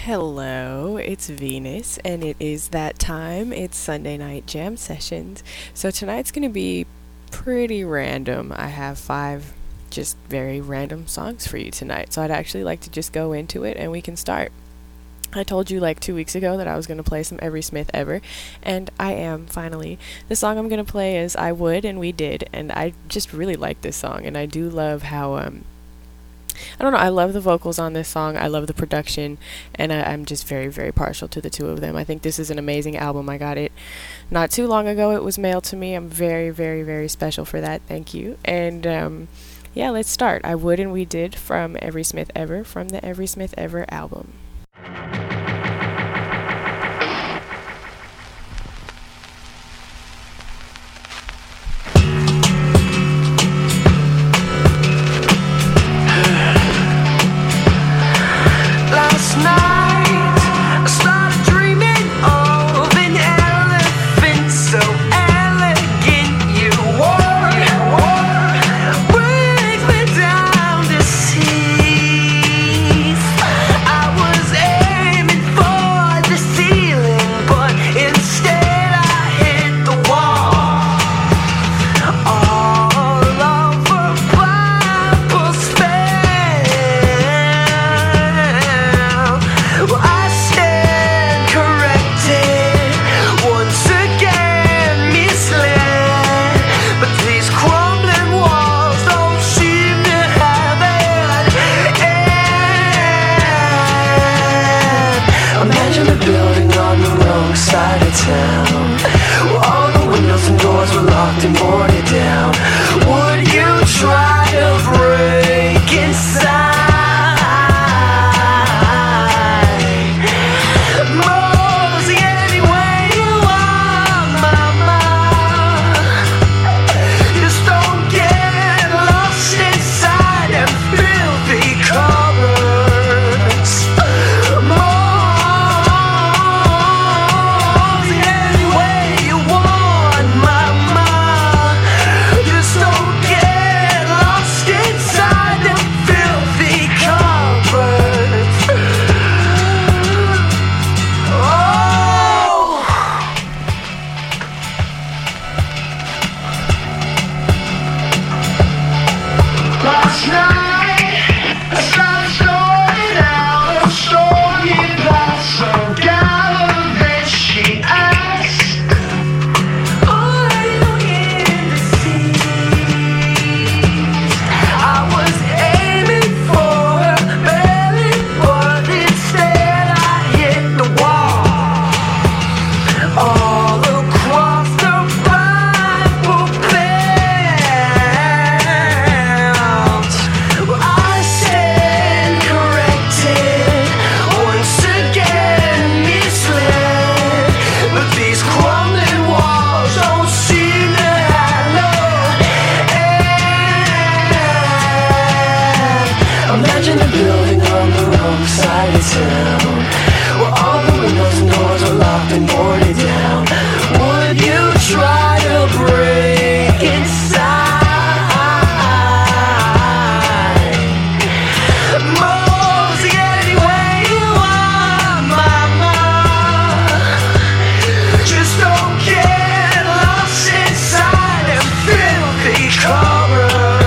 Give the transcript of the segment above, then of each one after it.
Hello, it's Venus, and it is that time. It's Sunday night jam sessions. So tonight's going to be pretty random. I have five just very random songs for you tonight. So I'd actually like to just go into it and we can start. I told you like 2 weeks ago that I was going to play some Every Smith Ever, and I am finally. The song I'm going to play is I Would and We Did, and I just really like this song, and I do love how, I don't know, I love the vocals on this song, I love the production, and I'm just very, very partial to the two of them. I think this is an amazing album. I got it not too long ago. It was mailed to me. I'm very, very, very special for that. Thank you. And, yeah, let's start. I Would and We Did from Every Smith Ever, from the Every Smith Ever album.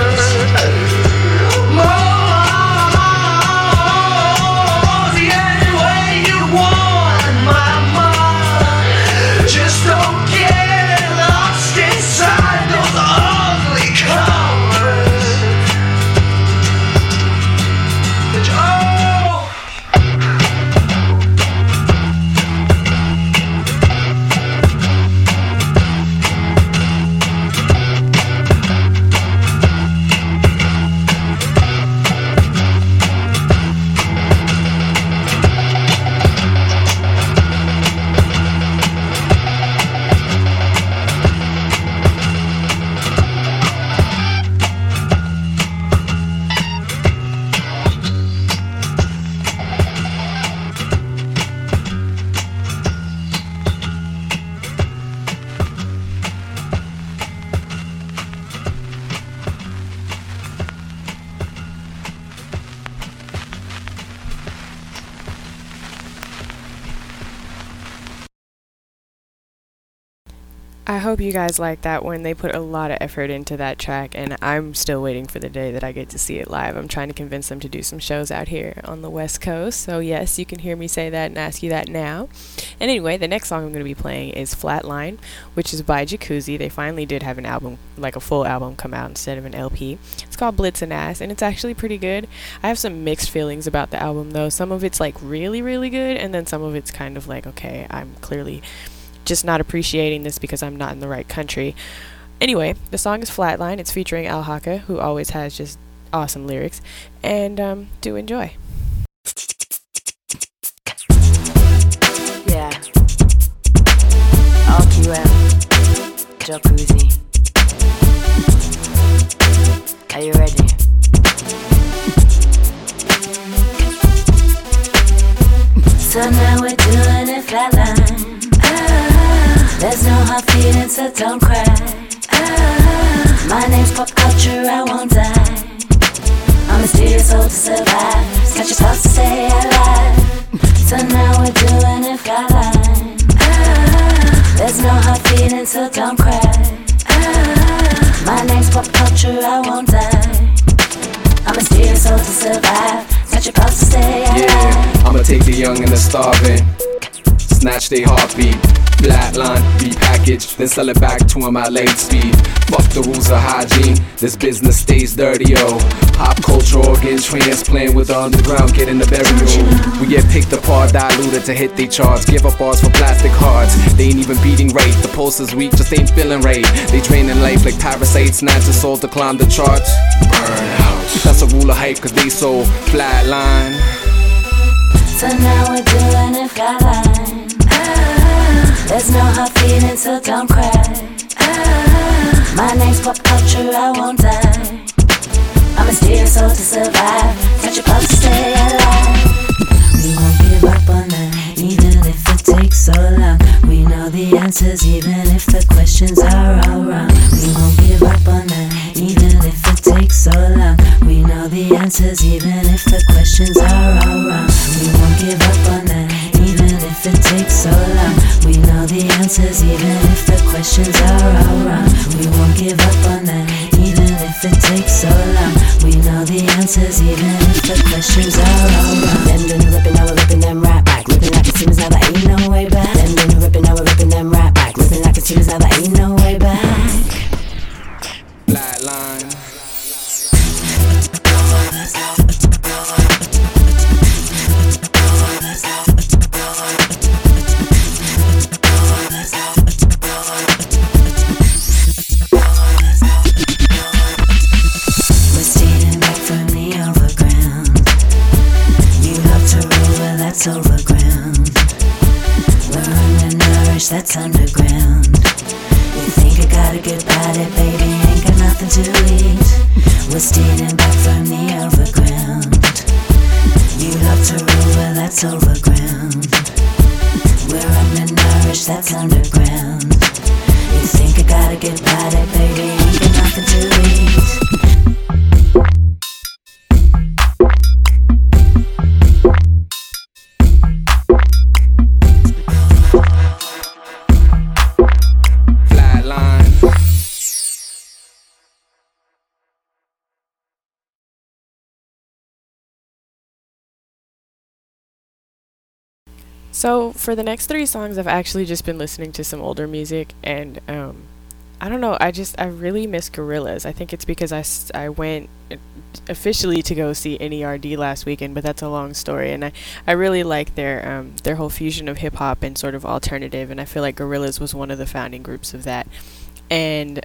Yeah. I hope you guys like that one. They put a lot of effort into that track, and I'm still waiting for the day that I get to see it live. I'm trying to convince them to do some shows out here on the West Coast. So, yes, you can hear me say that and ask you that now. And anyway, the next song I'm going to be playing is Flatline, which is by Jacuzzi. They finally did have an album, like a full album, come out instead of an LP. It's called Blitz and Ass, and it's actually pretty good. I have some mixed feelings about the album, though. Some of it's like really, really good, and then some of it's kind of like, okay, I'm clearly just not appreciating this because I'm not in the right country. Anyway, the song is Flatline. It's featuring Al Haka, who always has just awesome lyrics. And do enjoy. Yeah. RQM. Jacuzzi. Are you ready? So now we're doing it flatline. There's no hard feelings, so don't cry. My name's pop culture, I won't die. I'm a mysterious soul to survive. It's not your supposed to stay alive. So now we're doing it flatline. There's no hard feelings, so don't cry. My name's pop culture, I won't die. I'm a mysterious soul to survive. It's not your supposed to stay alive. Yeah, I'ma take the young and the starving, snatch their heartbeat, flatline, repackage, then sell it back to them at late speed. Fuck the rules of hygiene, this business stays dirty, yo. Pop culture organ transplant with the underground, get in the burial. We get picked apart, diluted to hit they charts. Give up bars for plastic hearts, they ain't even beating rate. The pulse is weak, just ain't feeling right. They draining life like parasites, snatch a soul to climb the charts. Burn out, that's a rule of hype, cause they so flatline. So now we're doing it flatline. There's no hard feelings, so don't cry. My name's pop culture, I won't die. I'm a mysterious soul to survive. Not your supposed to stay alive. We won't give up on that, even if it takes so long. We know the answers, even if the questions are all wrong. We won't give up on that, even if it takes so long. We know the answers, even if the questions are all wrong. We won't give up on that, even if it takes so long. We know the answers, even if the questions are all wrong. We won't give up on that, even if it takes so long. We know the answers, even if the questions are all wrong. Them doing the ripping, now we're ripping them right back. Ripping like it seems, now there ain't no way back. Them doing the ripping, now we're ripping them right back. Ripping like it seems, now there ain't no way back. Flatline. That's overground. We're undernourished, that's underground. You think I got a good body, baby, ain't got nothing to eat. We're stealing back from the overground. You love to rule, well, that's overground. We're undernourished, that's underground. You think I got a good body, baby, ain't got nothing to eat. So for the next 3 songs, I've actually just been listening to some older music, and I don't know, I really miss Gorillaz. I think it's because I went officially to go see NERD last weekend, but that's a long story, and I really like their whole fusion of hip hop and sort of alternative, and I feel like Gorillaz was one of the founding groups of that, and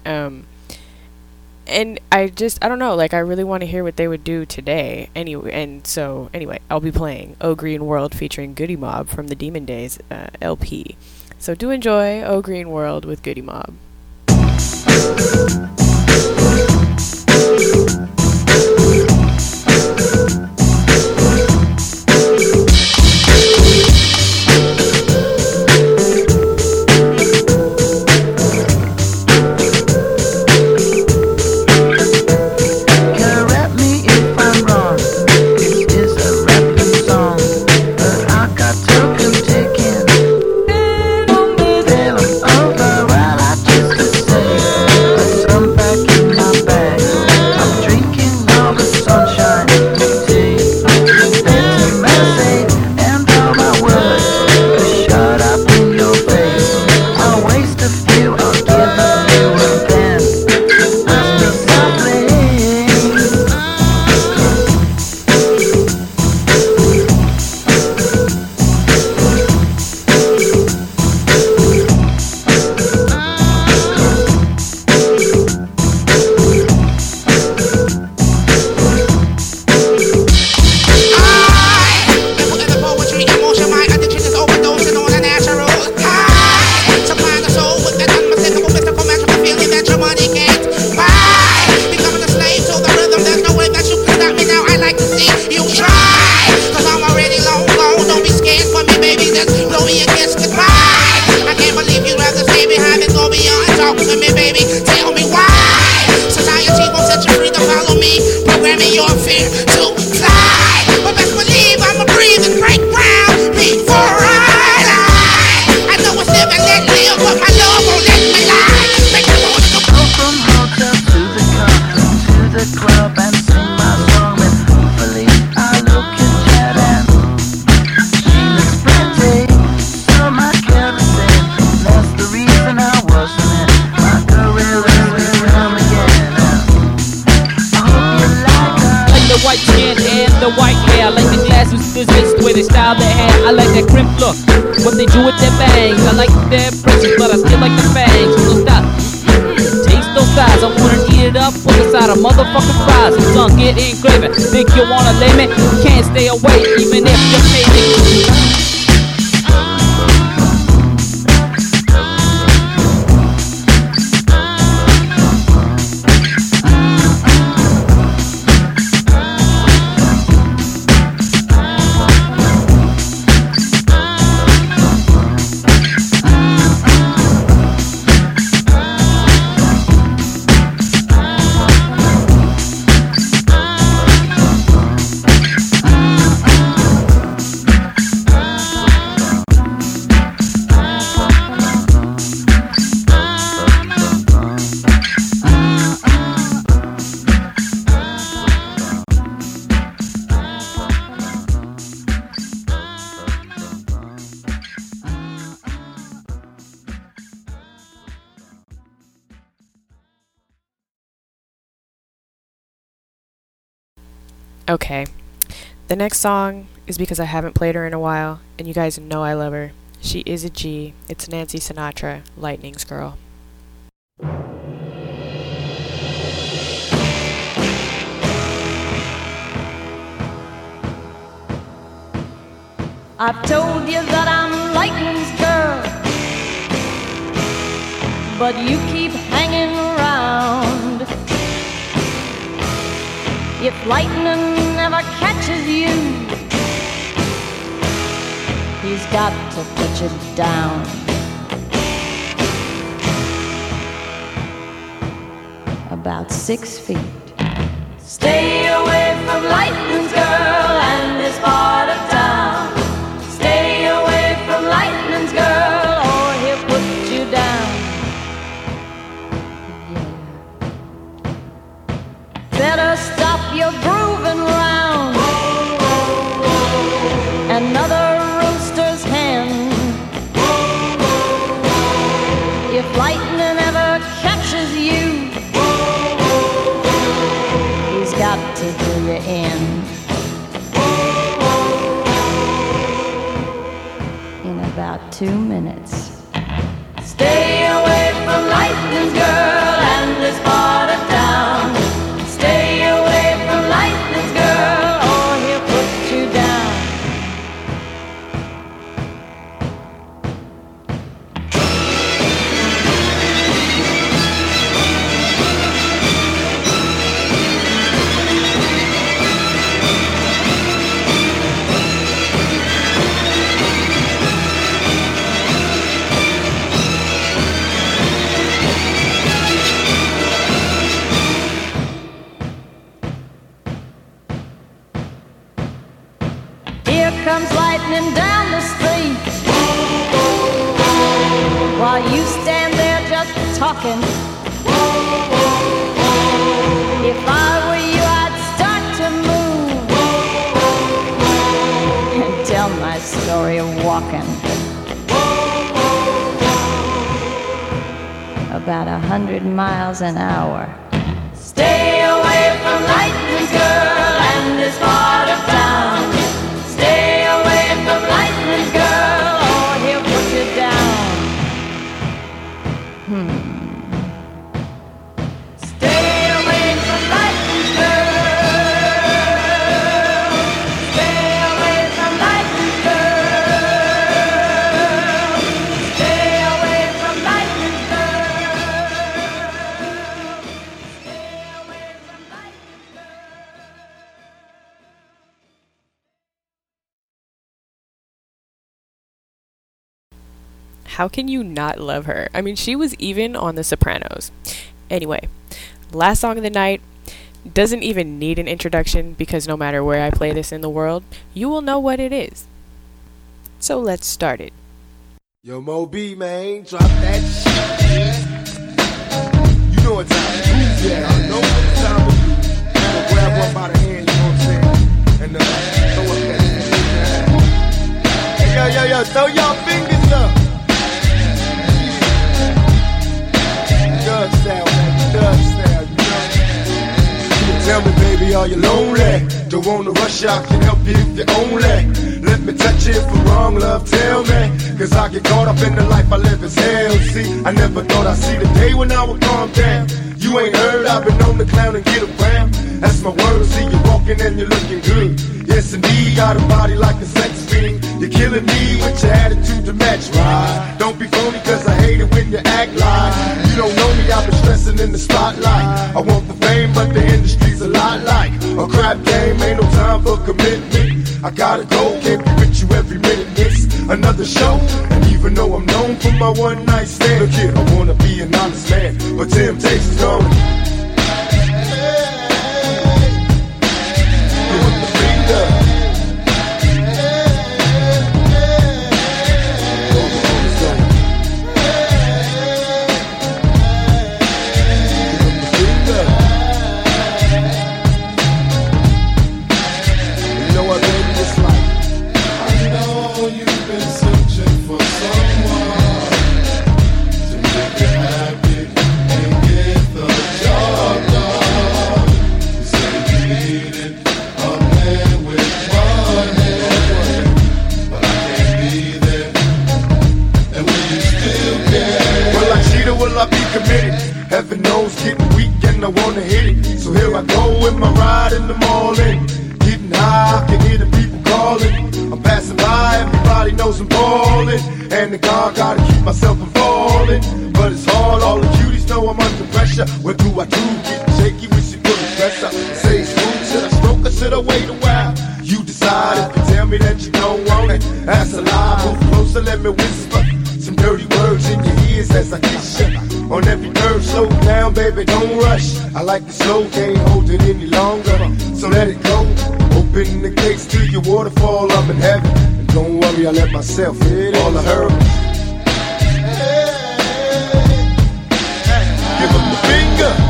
I don't know, like I really want to hear what they would do today. Anyway, I'll be playing Oh Green World featuring Goody Mob from the Demon Days LP. So do enjoy Oh Green World with Goody Mob. Well, I I like that crimp look, what they do with their bangs. I like their braces, but I still like the fangs. So stop, taste those thighs. I wanna eat it up with a side of motherfucking fries. And son, get engraving. Think you wanna lay me? Can't stay away even if you pay me. Okay, the next song is because I haven't played her in a while, and you guys know I love her. She is a G. It's Nancy Sinatra, Lightning's Girl. I've told you that I'm Lightning's girl, but you keep hanging around. If lightning never catches you, he's got to put you down. About 6 feet. Stay away from Lightning's girl and this part of town. Stay away from Lightning's girl or he'll put you down. Yeah. Better stop your grooving round. Another rooster's hen. If lightning ever catches you, he's got to do you in. In about 2 minutes. Stay away from Lightning's girl and this part of town. Stay away from Lightning's girl or he'll put you down. Here comes lightning down the street, while you stand there just talking. If I were you, I'd start to move and tell my story of walking. About 100 miles an hour. Stay away from Lightning's girl and this part of town. Stay away from Lightning's girl or he'll put you down. Stay away from Lightning's girl. Stay away from Lightning's girl. Stay away from Lightning's girl. Stay away from Lightning's girl. How can you not love her? I mean, she was even on The Sopranos. Anyway, last song of the night doesn't even need an introduction because no matter where I play this in the world, you will know what it is. So let's start it. Yo, Mo B, man, drop that shit. You know what time it is. Yeah, I know what time it is. So grab one by the hand, you know what I'm saying? And throw up that shit. Hey, yo, throw y'all fingers up. Dub style, man, dub style, you know? Tell me, baby, are you lonely? Don't wanna rush out, can help you if you're only Let me touch it for wrong, love, tell me. Cause I get caught up in the life I live as hell. See, I never thought I'd see the day when I would calm down. You ain't heard, I've been known to clown and get around. That's my word, see you walking and you're looking good. Yes indeed, got a body like a sex fiend. You're killing me with your attitude to match, right? Don't be phony cause I hate it when you act like you don't know me, I've been stressing in the spotlight. I want the fame but the industry's a lot like a crap game, ain't no time for commitment. I gotta go, can't be with you every minute, miss another show. And even though I'm known for my one night stand, look here, I wanna be an honest man, but temptation's gone. Heaven knows getting weak and I wanna hit it. So here I go in my ride in the morning. Getting high, I can hear the people calling. I'm passing by, everybody knows I'm ballin'. And the God gotta keep myself from falling. But it's hard, all the cuties know I'm under pressure. What do I do? Getting shaky, wish you couldn't dress up. Say it's smooth, should I stroke or should I wait a while? You decide if you tell me that you don't want it. That's a lie, move closer, let me whisper some dirty words in your ears as I kiss you. On every curve, slow down, baby, don't rush. I like the slow, can't hold it any longer. So let it go. Open the gates to your waterfall, I'm in heaven. And don't worry, I let myself hit all I heard. Give him the finger.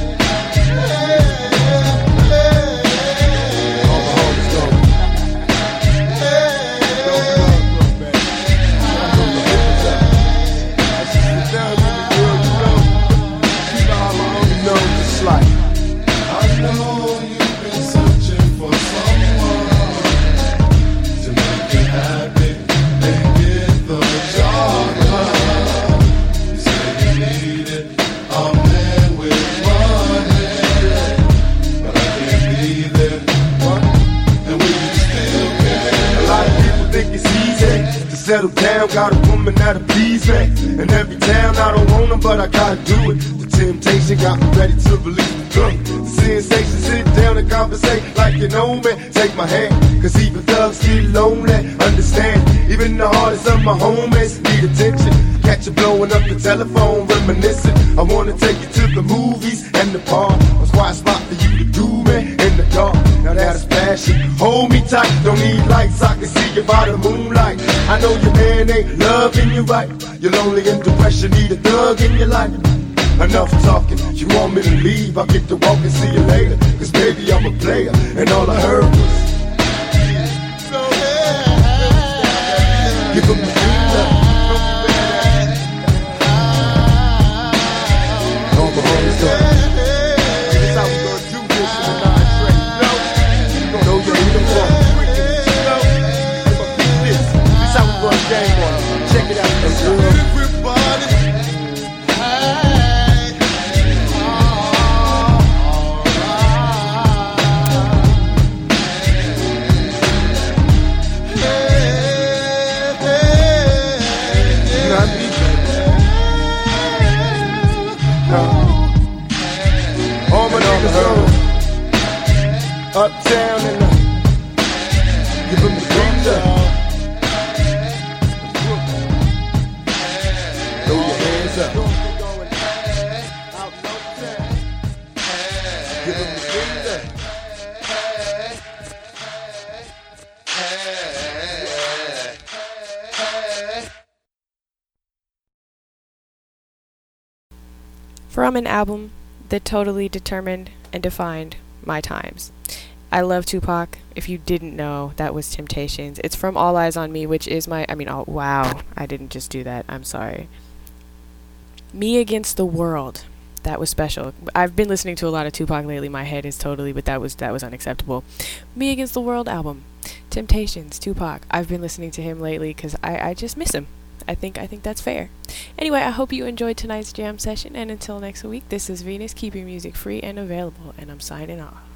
Settle down, got a woman that'll please me. In every town, I don't want them, but I gotta do it. The temptation got me ready to release the gun. The sensation, sit down and conversate like you know me. Take my hand, cause even thugs get lonely. Understand, even the hardest of my homies need attention. Catch you blowing up the telephone, reminiscing. I wanna take you to the movies and the park. A quiet spot for you to do me in the dark. Now that's passion. Hold me tight, don't need lights, I can see you by the moonlight. I know your man ain't loving you right. You're lonely and depression, need a thug in your life. Enough talking, you want me to leave, I'll get to walk and see you later. Cause baby, I'm a player, and all I heard was give him the finger. All the homies up. This how we gonna do this in the 9-track, you know? Know you need them from. This how we run game on it. Check it out, everybody. Uptown and give him the finger. Throw your hands up. Give him the finger. From an album that totally determined and defined my times. I love Tupac. If you didn't know, that was Temptations. It's from All Eyes on Me, which is oh wow, I didn't just do that. I'm sorry. Me Against the World That was special. I've been listening to a lot of Tupac lately. My head is totally, but that was unacceptable. Me Against the World album, Temptations, Tupac. I've been listening to him lately because I just miss him. I think that's fair. Anyway, I hope you enjoyed tonight's jam session, and until next week, this is Venus. Keep your music free and available, and I'm signing off.